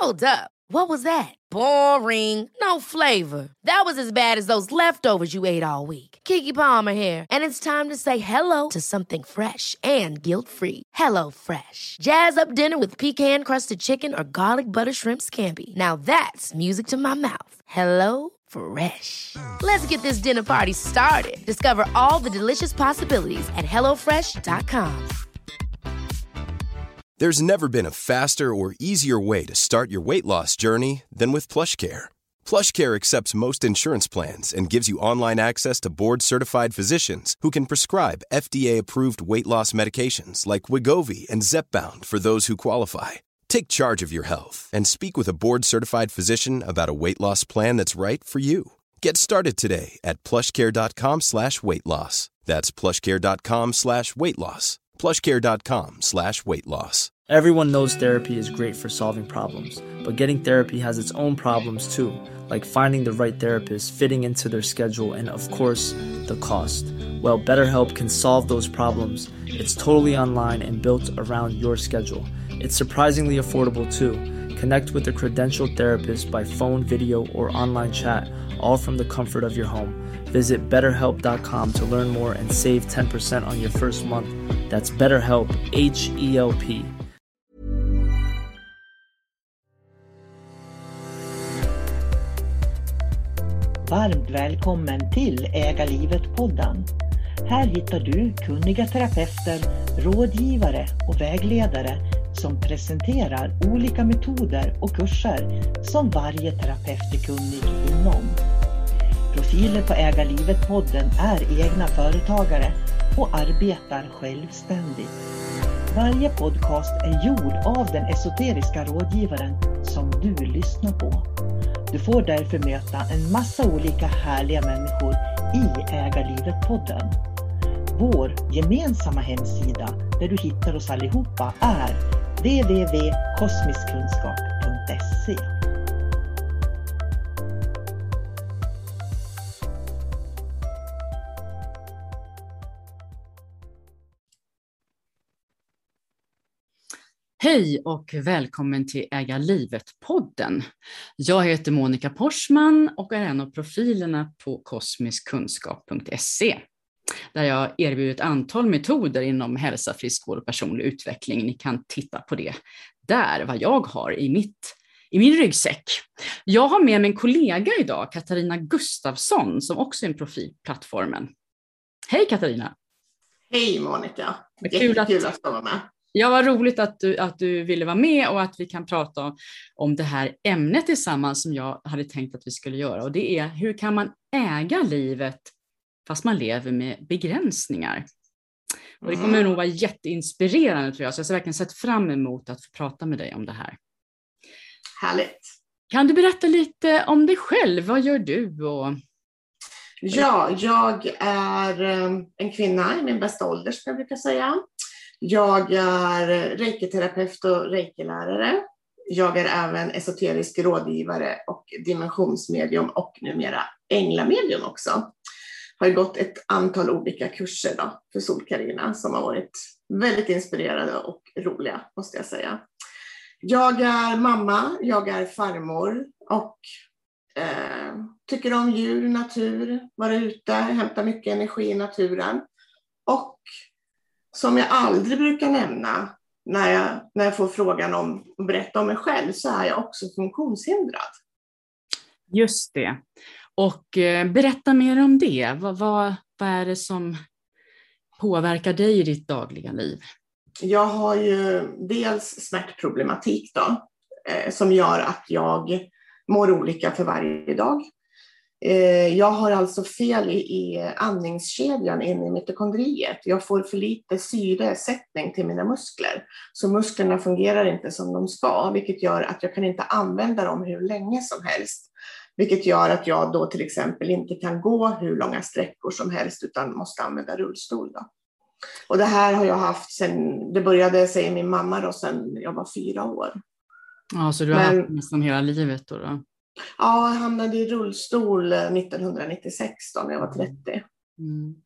Hold up. What was that? Boring. No flavor. That was as bad as those leftovers you ate all week. Keke Palmer here, and it's time to say hello to something fresh and guilt-free. Hello Fresh. Jazz up dinner with pecan-crusted chicken or garlic butter shrimp scampi. Now that's music to my mouth. Hello Fresh. Let's get this dinner party started. Discover all the delicious possibilities at hellofresh.com. There's never been a faster or easier way to start your weight loss journey than with PlushCare. PlushCare accepts most insurance plans and gives you online access to board-certified physicians who can prescribe FDA-approved weight loss medications like Wegovy and Zepbound for those who qualify. Take charge of your health and speak with a board-certified physician about a weight loss plan that's right for you. Get started today at plushcare.com/weightloss. That's plushcare.com/weightloss. plushcare.com/weightloss. Everyone knows therapy is great for solving problems, but getting therapy has its own problems too, like finding the right therapist, fitting into their schedule, and of course, the cost. Well, BetterHelp can solve those problems. It's totally online and built around your schedule. It's surprisingly affordable too. Connect with a credentialed therapist by phone, video, or online chat, all from the comfort of your home. Visit BetterHelp.com to learn more and save 10% on your first month. That's BetterHelp, H-E-L-P. Varmt välkommen till Äga livet-podden. Här hittar du kunniga terapeuter, rådgivare och vägledare som presenterar olika metoder och kurser som varje terapeut är kunnig inom. Profiler på Äga livet-podden är egna företagare och arbetar självständigt. Varje podcast är gjord av den esoteriska rådgivaren som du lyssnar på. Du får därför möta en massa olika härliga människor i Äga livet-podden. Vår gemensamma hemsida där du hittar oss allihopa är www.kosmiskkunskap.se. Hej och välkommen till Äga livet-podden. Jag heter Monica Porsman och är en av profilerna på kosmiskkunskap.se. Där jag erbjuder ett antal metoder inom hälsa, friskvård och personlig utveckling. Ni kan titta på det där, vad jag har i min ryggsäck. Jag har med mig en kollega idag, Katarina Gustafsson, som också är en profil på plattformen. Hej Katarina! Hej Monica! Kul att vara med. Ja, vad roligt att du ville vara med och att vi kan prata om det här ämnet tillsammans som jag hade tänkt att vi skulle göra. Och det är, hur kan man äga livet fast man lever med begränsningar? Och det kommer nog vara jätteinspirerande tror jag. Så jag har verkligen sett fram emot att få prata med dig om det här. Härligt. Kan du berätta lite om dig själv? Vad gör du? Ja, jag är en kvinna i min bästa ålder ska jag brukar säga. Jag är reikiterapeut och reikilärare. Jag är även esoterisk rådgivare och dimensionsmedium och numera änglamedium också. Har gått ett antal olika kurser då för Solkarina som har varit väldigt inspirerande och roliga måste jag säga. Jag är mamma, jag är farmor och tycker om djur, natur, vara ute, hämta mycket energi i naturen. Och som jag aldrig brukar nämna när jag får frågan om att berätta om mig själv så är jag också funktionshindrad. Just det. Och berätta mer om det. Vad är det som påverkar dig i ditt dagliga liv? Jag har ju dels smärtproblematik då, som gör att jag mår olika för varje dag. Jag har alltså fel i andningskedjan inne i mitokondriet. Jag får för lite syresättning till mina muskler. Så musklerna fungerar inte som de ska, vilket gör att jag kan inte använda dem hur länge som helst. Vilket gör att jag då till exempel inte kan gå hur långa sträckor som helst utan måste använda rullstol då. Och det här har jag haft sen, det började säga min mamma då, sen jag var 4 år. Ja, så du har haft nästan hela livet då? Ja, jag hamnade i rullstol 1996 då, när jag var 30. Mm.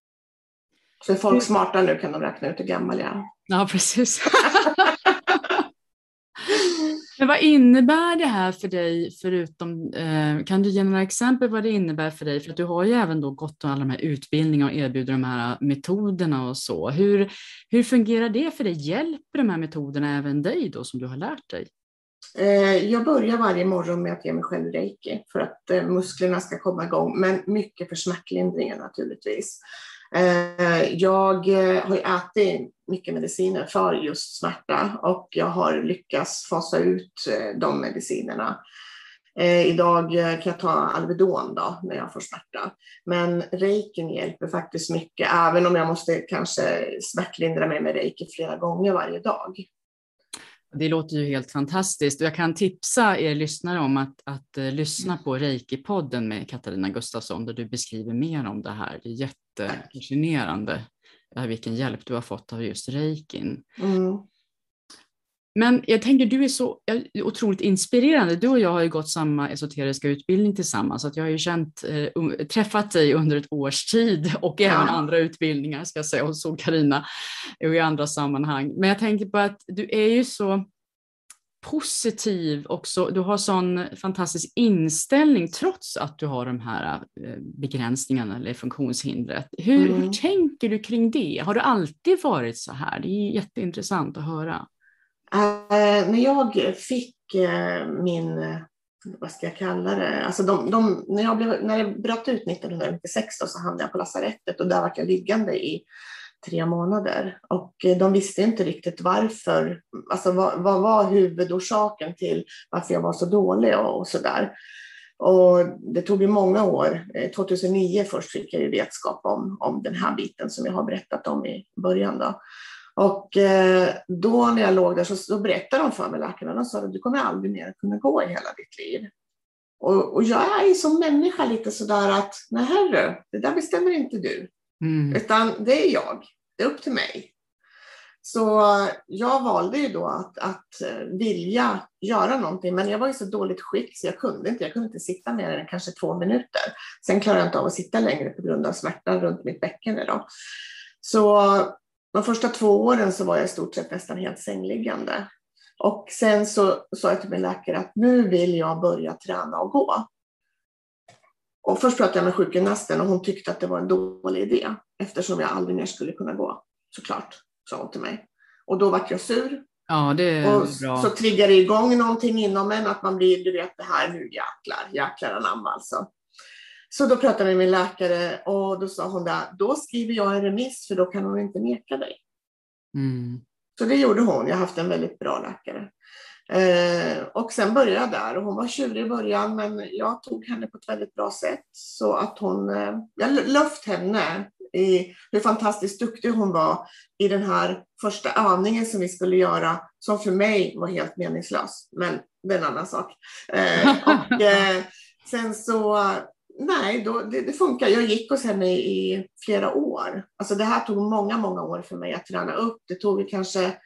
Så är folk smarta nu kan de räkna ut hur gammal jag är. Ja, precis. Men vad innebär det här för dig, förutom, kan du ge några exempel vad det innebär för dig? För att du har ju även då gått alla de här utbildningarna och erbjuder de här metoderna och så. Hur fungerar det för dig? Hjälper de här metoderna även dig då som du har lärt dig? Jag börjar varje morgon med att ge mig själv reiki för att musklerna ska komma igång, men mycket för smärtlindringen naturligtvis. Jag har ju ätit mycket mediciner för just smärta och jag har lyckats fasa ut de medicinerna. Idag kan jag ta Alvedon då när jag får smärta. Men reikin hjälper faktiskt mycket, även om jag måste kanske smärtlindra mig med reiki flera gånger varje dag. Det låter ju helt fantastiskt och jag kan tipsa er lyssnare om att lyssna på Reiki-podden med Katarina Gustafsson där du beskriver mer om det här. Det är jättefascinerande vilken hjälp du har fått av just reikin. Mm. Men jag tänker du är så otroligt inspirerande. Du och jag har ju gått samma esoteriska utbildning tillsammans så att jag har ju träffat dig under ett års tid och även andra utbildningar ska jag säga och så Carina och i andra sammanhang. Men jag tänker på att du är ju så positiv också. Du har sån fantastisk inställning trots att du har de här begränsningarna eller funktionshindret. Hur tänker du kring det? Har du alltid varit så här? Det är jätteintressant att höra. När jag fick min, vad ska jag kalla det, alltså när jag bröt ut 1996 då, så hamnade jag på lasarettet och där var jag liggande i 3 månader och de visste inte riktigt varför, alltså vad var huvudorsaken till varför jag var så dålig och sådär. Och det tog ju många år, 2009 först fick jag ju vetskap om den här biten som jag har berättat om i början då. Och då när jag låg där så berättade de för mig, läkarna, och sa att du kommer aldrig mer kunna gå i hela ditt liv. Och jag är ju som människa lite sådär att, nej herre, det där bestämmer inte du. Utan det är jag, det är upp till mig. Så jag valde ju då att vilja göra någonting, men jag var i så dåligt skick så jag kunde inte sitta mer än kanske 2 minuter. Sen klarade jag inte av att sitta längre på grund av smärtan runt mitt bäcken då. Så de första 2 åren så var jag i stort sett nästan helt sängliggande. Och sen så sa jag till min läkare att nu vill jag börja träna och gå. Och först pratade jag med sjukgymnasten och hon tyckte att det var en dålig idé. Eftersom jag aldrig mer skulle kunna gå. Såklart, sa hon till mig. Och då var jag sur. Ja, det är och bra. Så triggar det igång någonting inom en. Att man blir, du vet det här nu jäklar anamma alltså. Så då pratade jag med min läkare och då sa hon där, då skriver jag en remiss för då kan hon inte neka dig. Så det gjorde hon, jag har haft en väldigt bra läkare. Och sen började jag där och hon var tjurig i början men jag tog henne på ett väldigt bra sätt. Så att jag löft henne i hur fantastiskt duktig hon var i den här första övningen som vi skulle göra. Som för mig var helt meningslös, men det är en annan sak. Och sen så... Nej, det funkar. Jag gick hos henne i flera år. Alltså det här tog många år för mig att träna upp. Det tog kanske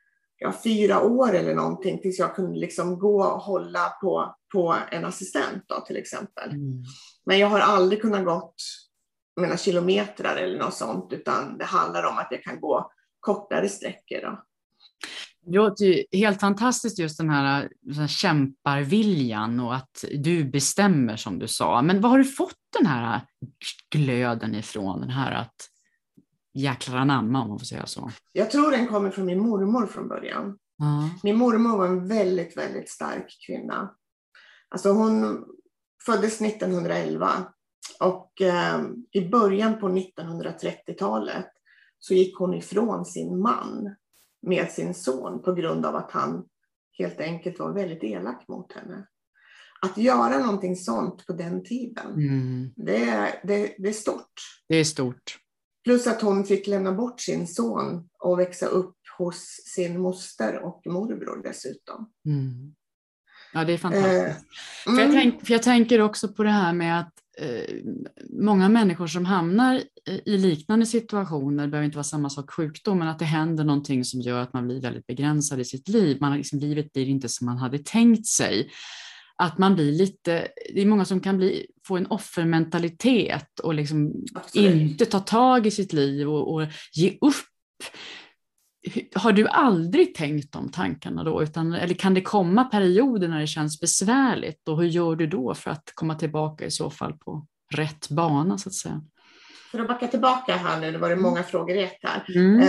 4 år eller någonting tills jag kunde liksom gå och hålla på en assistent då, till exempel. Men jag har aldrig kunnat gå kilometrar eller något sånt, utan det handlar om att jag kan gå kortare sträckor då. Det låter ju helt fantastiskt just den här kämparviljan och att du bestämmer som du sa. Men vad har du fått den här glöden ifrån? Den här att jäklar anamma om man får säga så. Jag tror den kommer från min mormor från början. Min mormor var en väldigt, väldigt stark kvinna. Alltså hon föddes 1911 och i början på 1930-talet så gick hon ifrån sin man med sin son på grund av att han helt enkelt var väldigt elak mot henne. Att göra någonting sånt på den tiden, det är stort. Det är stort. Plus att hon fick lämna bort sin son och växa upp hos sin moster och morbror dessutom. Ja, det är fantastiskt. För jag tänker också på det här med att många människor som hamnar i liknande situationer, det behöver inte vara samma sak sjukdom, men att det händer någonting som gör att man blir väldigt begränsad i sitt liv. Livet blir inte som man hade tänkt sig. Att man blir lite, det är många som kan få en offermentalitet och liksom inte ta tag i sitt liv och ge upp. har du aldrig tänkt de tankarna då? Eller kan det komma perioder när det känns besvärligt? Och hur gör du då för att komma tillbaka i så fall på rätt bana så att säga? För att backa tillbaka här nu, det var det många frågor i ett här.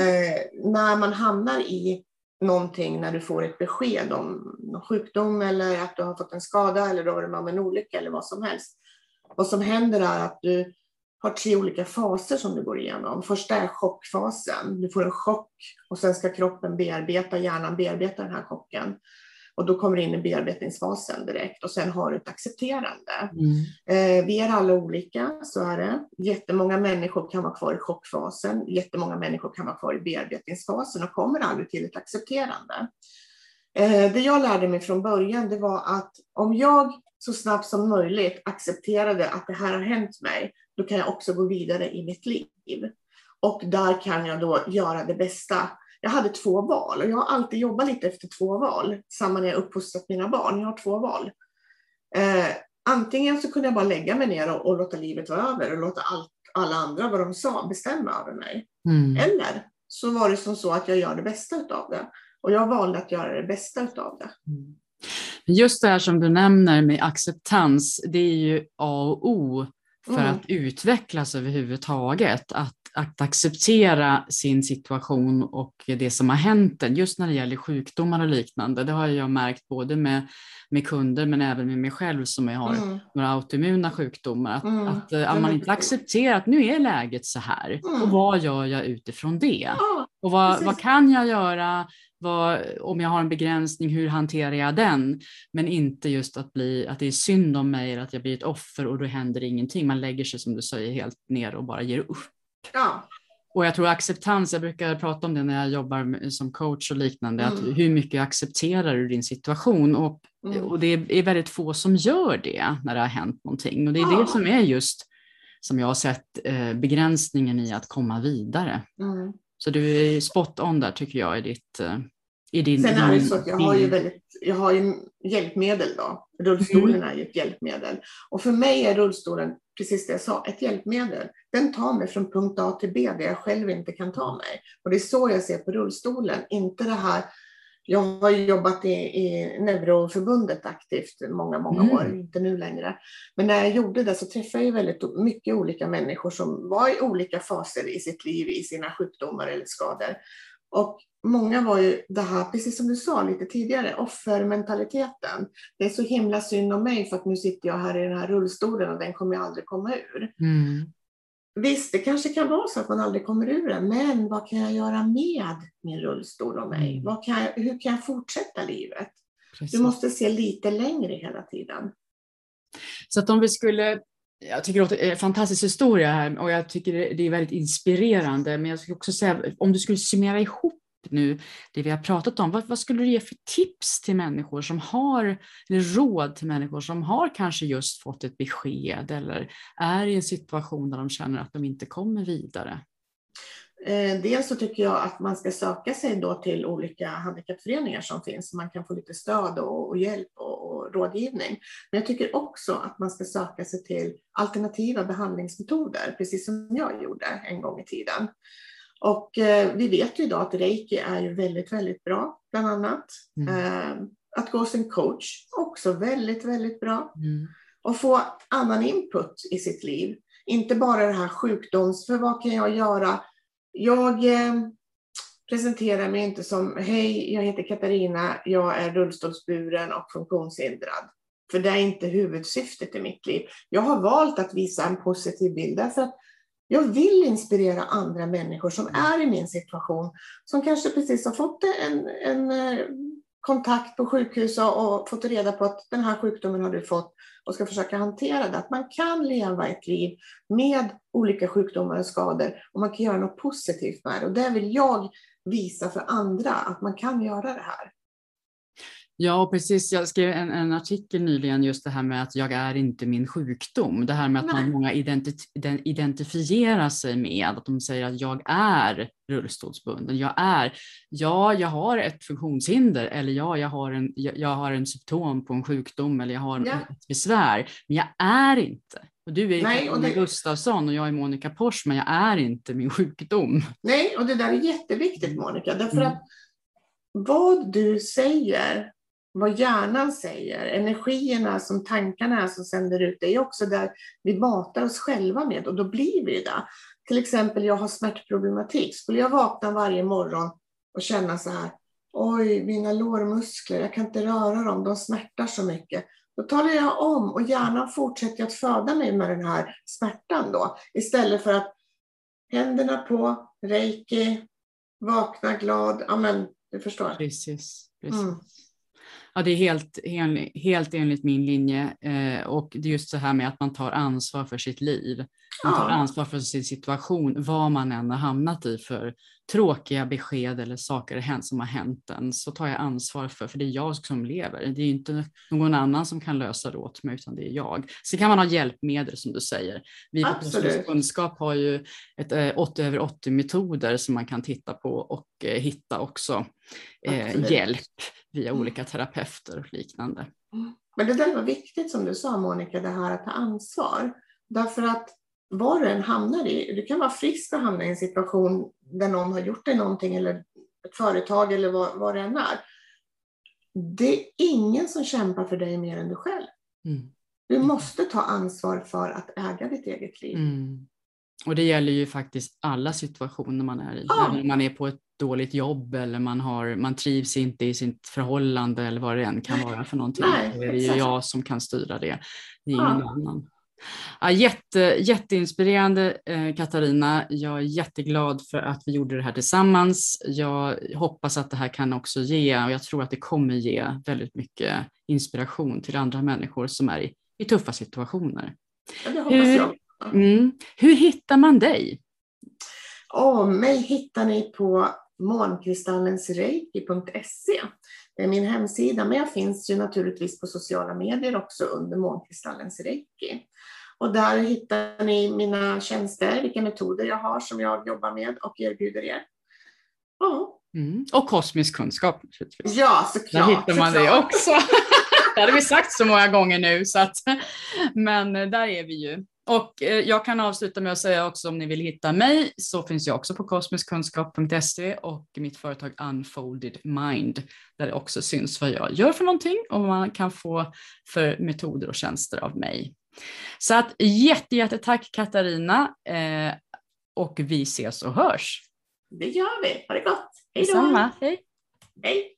När man hamnar i någonting, när du får ett besked om någon sjukdom eller att du har fått en skada eller då var det med om en olycka eller vad som helst. Vad som händer är att du har 3 olika faser som du går igenom. Första är chockfasen. Du får en chock och sen ska kroppen hjärnan bearbeta den här chocken. Och då kommer du in i bearbetningsfasen direkt och sen har du ett accepterande. Vi är alla olika, så är det. Jättemånga människor kan vara kvar i chockfasen. Jättemånga människor kan vara kvar i bearbetningsfasen och kommer aldrig till ett accepterande. Det jag lärde mig från början, det var att om jag så snabbt som möjligt accepterade att det här har hänt mig, då kan jag också gå vidare i mitt liv. Och där kan jag då göra det bästa. Jag hade 2 val och jag har alltid jobbat lite efter 2 val. Samma när jag uppfostrat mina barn. Jag har 2 val. Antingen så kunde jag bara lägga mig ner och låta livet vara över och låta alla andra, vad de sa, bestämma över mig. Eller så var det som så att jag gör det bästa utav det. Och jag valde att göra det bästa utav det. Just det här som du nämner med acceptans, det är ju A och O för att utvecklas överhuvudtaget. Att acceptera sin situation och det som har hänt en, just när det gäller sjukdomar och liknande. Det har jag märkt både med kunder men även med mig själv som jag har några autoimmuna sjukdomar. Att man inte accepterar att nu är läget så här. Och vad gör jag utifrån det? Och vad kan jag göra? Om jag har en begränsning, hur hanterar jag den? Men inte just att det är synd om mig eller att jag blir ett offer och då händer ingenting. Man lägger sig, som du säger, helt ner och bara ger upp. Ja. Och jag tror acceptans, jag brukar prata om det när jag jobbar som coach och liknande, att hur mycket accepterar du din situation? Och det är väldigt få som gör det när det har hänt någonting. Och det är det som är just, som jag har sett, begränsningen i att komma vidare. Så du är spot on där tycker jag i din... Sen är det så att jag har ju hjälpmedel då. Rullstolen är ju ett hjälpmedel. Och för mig är rullstolen, precis det jag sa, ett hjälpmedel. Den tar mig från punkt A till B där jag själv inte kan ta mig. Och det är så jag ser på rullstolen. Inte det här, jag har jobbat i Neuroförbundet aktivt många år, inte nu längre. Men när jag gjorde det så träffade jag väldigt mycket olika människor som var i olika faser i sitt liv, i sina sjukdomar eller skador. Och många var ju det här, precis som du sa lite tidigare, offermentaliteten. Det är så himla synd om mig för att nu sitter jag här i den här rullstolen och den kommer jag aldrig komma ur. Visst, det kanske kan vara så att man aldrig kommer ur den, men vad kan jag göra med min rullstol och mig? Hur kan jag fortsätta livet? Precis. Du måste se lite längre hela tiden. Så att om vi skulle... Jag tycker det är en fantastisk historia här och jag tycker det är väldigt inspirerande. Men jag skulle också säga, om du skulle summera ihop nu det vi har pratat om, vad skulle du ge för tips till människor som har, eller råd till människor som har kanske just fått ett besked eller är i en situation där de känner att de inte kommer vidare? Dels så tycker jag att man ska söka sig då till olika handikappföreningar som finns. Så man kan få lite stöd och hjälp och rådgivning. Men jag tycker också att man ska söka sig till alternativa behandlingsmetoder. Precis som jag gjorde en gång i tiden. Och vi vet ju idag att reiki är ju väldigt, väldigt bra bland annat. Att gå hos en coach också väldigt, väldigt bra. Och få annan input i sitt liv. Inte bara det här för vad kan jag göra? Jag presenterar mig inte som hej, jag heter Katarina, jag är rullstolsburen och funktionshindrad. För det är inte huvudsyftet i mitt liv. Jag har valt att visa en positiv bild därför att jag vill inspirera andra människor som är i min situation. Som kanske precis har fått en kontakt på sjukhus och fått reda på att den här sjukdomen har du fått och ska försöka hantera det. Att man kan leva ett liv med olika sjukdomar och skador och man kan göra något positivt med det. Och det vill jag visa för andra att man kan göra det här. Ja, precis. Jag skrev en artikel nyligen just det här med att jag är inte min sjukdom. Det här med att många identifierar sig med att de säger att jag är rullstolsbunden. Jag har ett funktionshinder eller jag har en symptom på en sjukdom eller jag har ett besvär. Men jag är inte. Och du är Katarina Gustafsson och jag är Monica Porsman. Jag är inte min sjukdom. Nej, och det där är jätteviktigt, Monica. Därför att vad du säger, vad hjärnan säger, energierna som tankarna är som sänder ut, det är också där vi matar oss själva med. Och då blir vi det. Till exempel, jag har smärtproblematik. Skulle jag vakna varje morgon och känna så här, oj, mina lårmuskler, jag kan inte röra dem, de smärtar så mycket. Då talar jag om och hjärnan fortsätter att föda mig med den här smärtan då. Istället för att händerna på, reiki, vakna glad, amen, du förstår. Precis. Ja, det är helt enligt min linje. Och det är just så här med att man tar ansvar för sitt liv. Man tar ansvar för sin situation, vad man än har hamnat i för tråkiga besked eller saker som har hänt en. Så tar jag ansvar för det är jag som lever. Det är inte någon annan som kan lösa det åt mig, utan det är jag. Så kan man ha hjälpmedel som du säger. Vi på Kosmisk Kunskap har ju ett 80 över 80 metoder som man kan titta på och hitta också hjälp via olika terapeuter och liknande. Men det där var viktigt som du sa, Monica, det här att ta ansvar. Därför att var du än hamnar i, du kan vara frisk och hamna i en situation där någon har gjort dig någonting eller ett företag eller vad det än är. Det är ingen som kämpar för dig mer än du själv. Du måste ta ansvar för att äga ditt eget liv. Och det gäller ju faktiskt alla situationer man är i. Även om man är på ett dåligt jobb eller man trivs inte i sitt förhållande eller vad det än kan vara för någonting. Så är det ju jag som kan styra det. Det är ingen annan. Ja, jätteinspirerande Katarina. Jag är jätteglad för att vi gjorde det här tillsammans. Jag hoppas att det här kan också ge, och jag tror att det kommer ge väldigt mycket inspiration till andra människor som är i tuffa situationer. Ja, det hoppas jag. Hur hittar man dig? Mig hittar ni på månkristallensreiki.se. Det är min hemsida, men jag finns ju naturligtvis på sociala medier också under Månkristallens Reiki. Och där hittar ni mina tjänster, vilka metoder jag har som jag jobbar med och erbjuder er. Och Kosmisk Kunskap. Ja, såklart. Där hittar man det också. Det hade vi sagt så många gånger nu. Men där är vi ju. Och jag kan avsluta med att säga också, om ni vill hitta mig så finns jag också på kosmiskkunskap.se och mitt företag Unfolded Mind, där det också syns vad jag gör för någonting och vad man kan få för metoder och tjänster av mig. Så att jättetack Katarina, och vi ses och hörs. Det gör vi. Ha det gott. Hej då. Samma. Hej. Hej.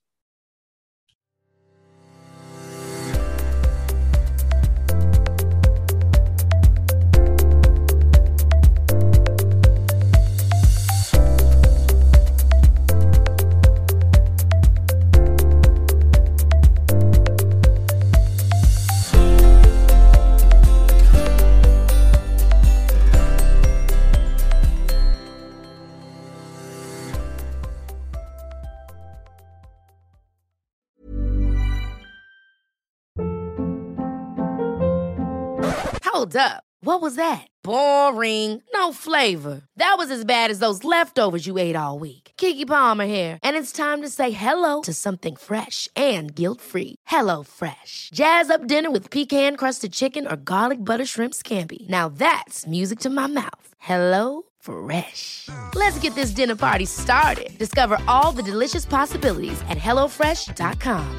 Hold up. What was that? Boring. No flavor. That was as bad as those leftovers you ate all week. Keke Palmer here, and it's time to say hello to something fresh and guilt-free. Hello Fresh. Jazz up dinner with pecan-crusted chicken or garlic butter shrimp scampi. Now that's music to my mouth. Hello Fresh. Let's get this dinner party started. Discover all the delicious possibilities at hellofresh.com.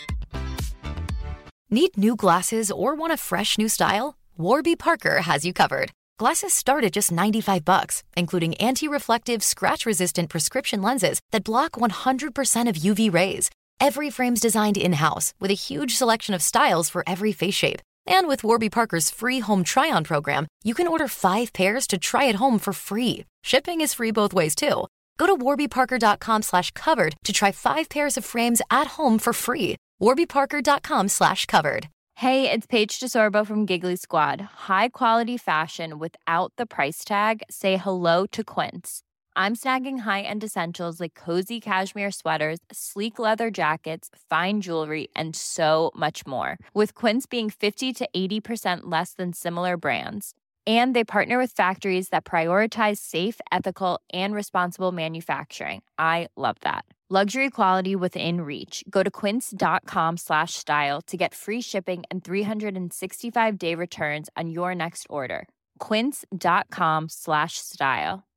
Need new glasses or want a fresh new style? Warby Parker has you covered. Glasses start at just $95, including anti-reflective, scratch-resistant prescription lenses that block 100% of UV rays. Every frame's designed in-house with a huge selection of styles for every face shape. And with Warby Parker's free home try-on program, you can order 5 pairs to try at home for free. Shipping is free both ways, too. Go to warbyparker.com/covered to try 5 pairs of frames at home for free. warbyparker.com/covered. Hey, it's Paige DeSorbo from Giggly Squad. High quality fashion without the price tag. Say hello to Quince. I'm snagging high-end essentials like cozy cashmere sweaters, sleek leather jackets, fine jewelry, and so much more. With Quince being 50 to 80% less than similar brands. And they partner with factories that prioritize safe, ethical, and responsible manufacturing. I love that. Luxury quality within reach. Go to quince.com/style to get free shipping and 365-day returns on your next order. Quince.com/style.